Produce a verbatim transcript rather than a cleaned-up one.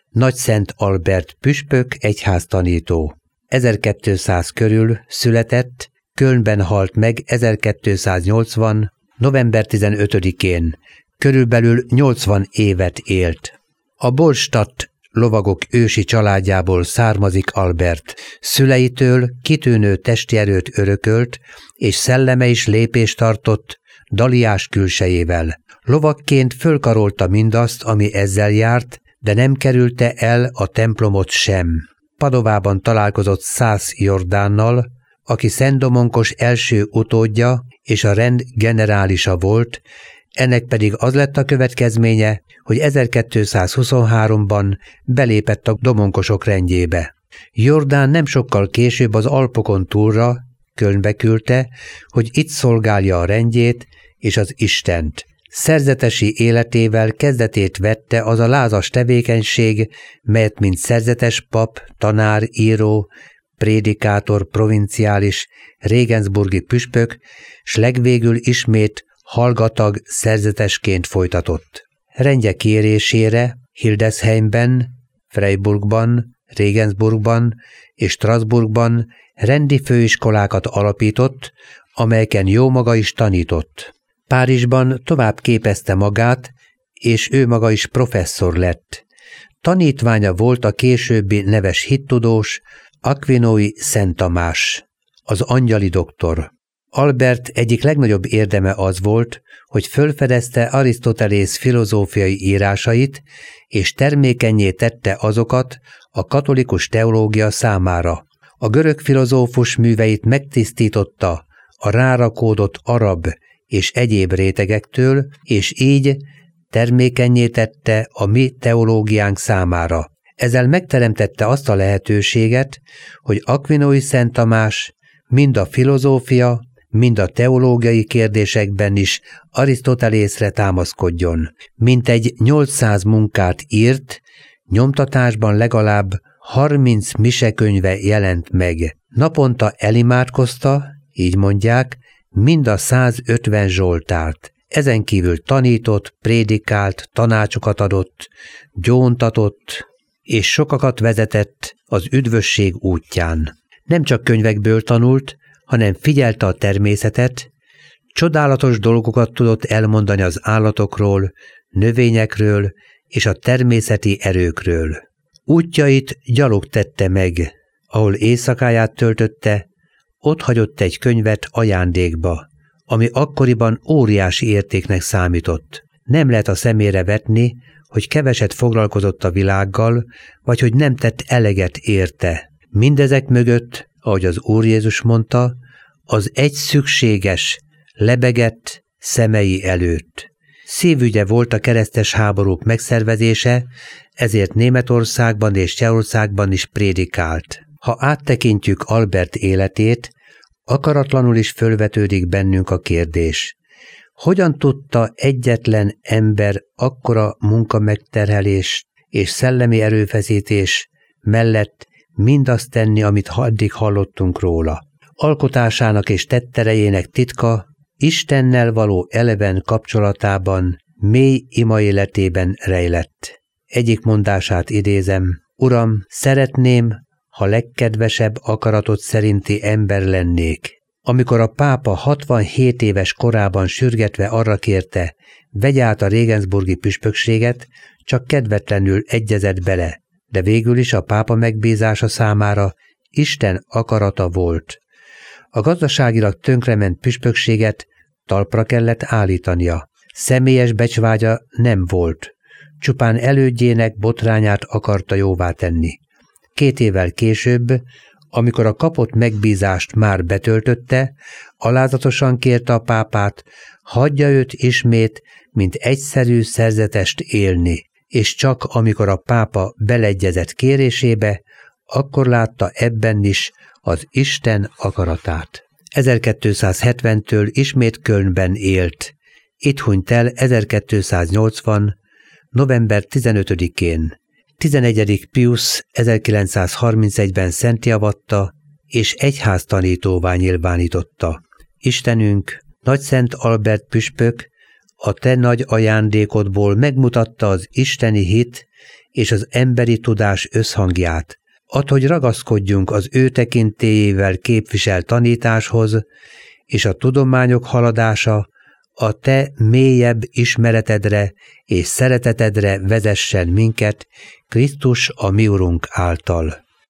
Nagyszent Albert püspök egyháztanító. ezerkétszáz körül született, Kölnben halt meg ezerkétszáznyolcvan. november tizenötödikén, körülbelül nyolcvan évet élt. A Bollstadt lovagok ősi családjából származik Albert. Szüleitől kitűnő testi erőt örökölt, és szelleme is lépést tartott Daliás külsejével. Lovagként fölkarolta mindazt, ami ezzel járt, de nem kerülte el a templomot sem. Padovában találkozott Szász Jordánnal, aki Szentdomonkos első utódja és a rend generálisa volt, ennek pedig az lett a következménye, hogy ezerkétszázhuszonháromban belépett a domonkosok rendjébe. Jordán nem sokkal később az Alpokon túlra, Kölnbe küldte, hogy itt szolgálja a rendjét és az Istent. Szerzetesi életével kezdetét vette az a lázas tevékenység, melyet mint szerzetes pap, tanár, író, prédikátor, provinciális, regensburgi püspök, s legvégül ismét hallgatag szerzetesként folytatott. Rendje kérésére Hildesheimben, Freiburgban, Regensburgban és Strasbourgban rendi főiskolákat alapított, amelyeken jómaga is tanított. Párizsban tovább képezte magát, és ő maga is professzor lett. Tanítványa volt a későbbi neves hittudós, Aquinói Szent Tamás, az angyali doktor. Albert egyik legnagyobb érdeme az volt, hogy fölfedezte Arisztotelész filozófiai írásait, és termékennyé tette azokat a katolikus teológia számára. A görög filozófus műveit megtisztította a rárakódott arab és egyéb rétegektől, és így termékennyé tette a mi teológiánk számára. Ezzel megteremtette azt a lehetőséget, hogy Aquinói Szent Tamás mind a filozófia, mind a teológiai kérdésekben is Arisztotelészre támaszkodjon. Mintegy nyolcszáz munkát írt, nyomtatásban legalább harminc misekönyve jelent meg. Naponta elimádkozta, így mondják, mind a százötven zsoltárt. Ezen kívül tanított, prédikált, tanácsokat adott, gyóntatott, és sokakat vezetett az üdvösség útján. Nem csak könyvekből tanult, hanem figyelte a természetet, csodálatos dolgokat tudott elmondani az állatokról, növényekről és a természeti erőkről. Útjait gyalog tette meg, ahol éjszakáját töltötte, ott hagyott egy könyvet ajándékba, ami akkoriban óriási értéknek számított. Nem lehet a szemére vetni, hogy keveset foglalkozott a világgal, vagy hogy nem tett eleget érte. Mindezek mögött, ahogy az Úr Jézus mondta, az egy szükséges, lebegett szemei előtt. Szívügye volt a keresztes háborúk megszervezése, ezért Németországban és Csehországban is prédikált. Ha áttekintjük Albert életét, akaratlanul is fölvetődik bennünk a kérdés. Hogyan tudta egyetlen ember akkora munkamegterhelés és szellemi erőfeszítés mellett mindazt tenni, amit addig hallottunk róla? Alkotásának és tetterejének titka Istennel való eleven kapcsolatában, mély ima életében rejlett. Egyik mondását idézem: Uram, szeretném, ha legkedvesebb akaratod szerinti ember lennék. Amikor a pápa hatvanhét éves korában sürgetve arra kérte, vegye át a regensburgi püspökséget, csak kedvetlenül egyezett bele, de végül is a pápa megbízása számára Isten akarata volt. A gazdaságilag tönkrement püspökséget talpra kellett állítania. Személyes becsvágya nem volt, csupán elődjének botrányát akarta jóvá tenni. Két évvel később, amikor a kapott megbízást már betöltötte, alázatosan kérte a pápát, hagyja őt ismét, mint egyszerű szerzetest élni, és csak amikor a pápa beleegyezett kérésébe, akkor látta ebben is az Isten akaratát. ezerkétszázhetventől ismét Kölnben élt. Itt hunyt el ezerkétszáznyolcvan. november tizenötödikén. tizenegyedik Piusz ezerkilencszázharmincegyben szentjavatta és egyháztanítóvá nyilvánította. Istenünk, Nagyszent Albert püspök, a te nagy ajándékodból megmutatta az isteni hit és az emberi tudás összhangját. Add, hogy ragaszkodjunk az ő tekintélyével képviselt tanításhoz, és a tudományok haladása a te mélyebb ismeretedre és szeretetedre vezessen minket Krisztus a mi Urunk által.